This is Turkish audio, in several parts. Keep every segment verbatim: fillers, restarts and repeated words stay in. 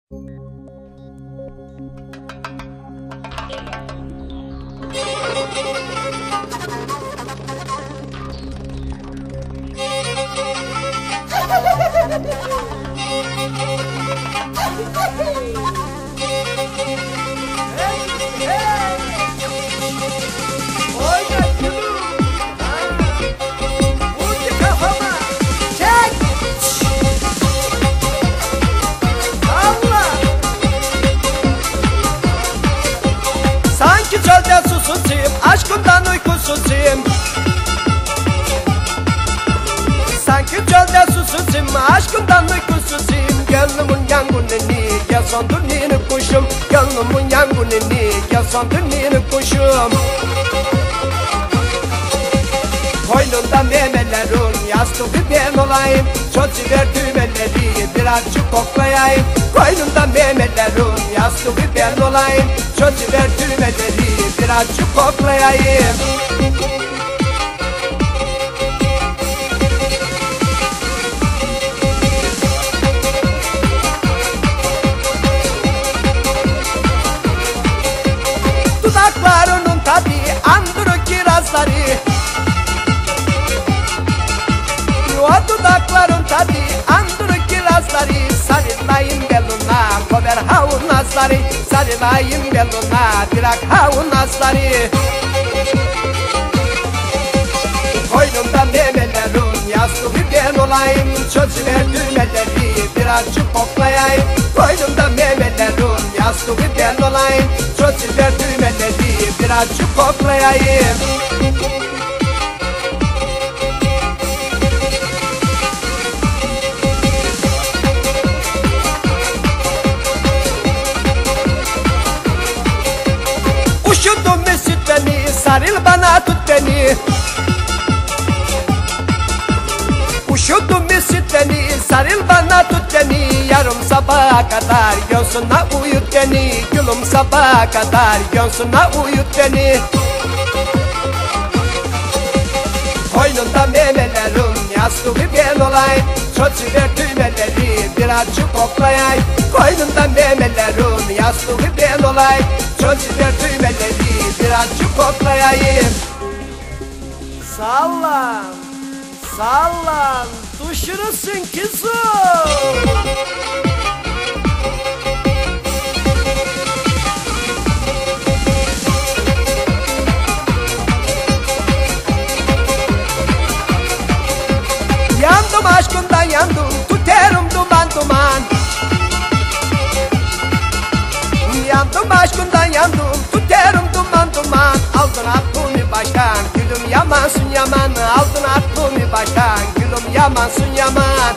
Sanki çölde susuzuyum, aşkımdan uykusuzuyum. Sanki çölde susuzuyum, aşkımdan uykusuzuyum. Gönlümün yangınını, gel söndür nini kuşum. Gönlümün yangınını, gel söndür nini kuşum. Koynunda memelerin, yastığı ben olayım. Çocuğu ver düğmeleri, birazcık koklayayım. Koynunda memelerin, yastığı ben olayım. Çocuğu ver düğmeleri, birazcık koklayayım. Dudaklarının tadı andırır kirazları. O dudakların tadı andırır kirazları. Sarılayım beluna, kover havun nazları. Sarılayım beluna, dirak havun nazları. Koynumda memelerin, yastığı ben olayım. Çocuğu ver düğmeleri, birazcık koklayayım. Koynumda memelerin, yastığı ben olayım. Çocuğu ver düğmeleri, birazcık koklayayım. Üşüdüm mesut beni, sarıl bana tut beni. Üşüdüm mesut beni, sarıl bana tut beni. Yarım sabaha kadar göğsüne uyut beni. Gülüm sabaha kadar göğsüne uyut beni. Koynunda memelerin, yastığı ben olayım. Çocuğu ver düğmeleri, birazcık koklayayım. Koynunda memelerin, yastığı ben olayım. Çocuğu ver düğmeleri, birazcık koklayayım. Sallan, sallan, düşürürsün kızım. Yandım aşkından yandım, tutarım duman duman. Yandım aşkından yandım, tutarım duman duman. Aldın attığını baştan, gülüm yamansın yaman. Aldın attığını baştan, gülüm yamansın yaman.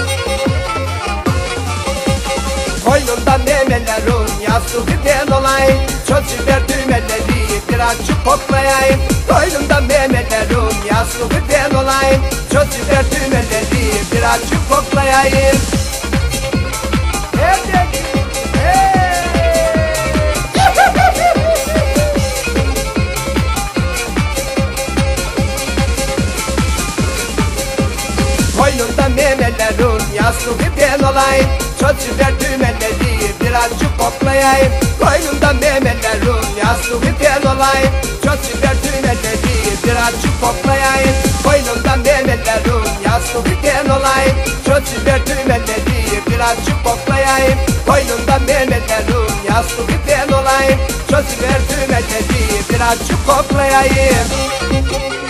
Koynunda memelerin, yastığı ben olayım. Çocuğu ver düğmeleri, birazcık koklayayım. Koynunda memelerin, yastığı ben olayım. Çocuğu ver düğmeleri, birazcık koklayayım. Evet, hey! Koynunda memelerin, yastığı ben olayım. Çocuğu ver düğmeleri, birazcık koklayayım. Koynunda memelerin, yastığı ben olayım. Çocuğu ver düğmeleri, birazcık koklayayım. Koynunda memelerin, yastığı ben olayım. Çocuğu ver düğmeleri, birazcık koklayayım. Koynunda memelerin, yastığı ben olayım. Çocuğu ver düğmeleri, birazcık koklayayım.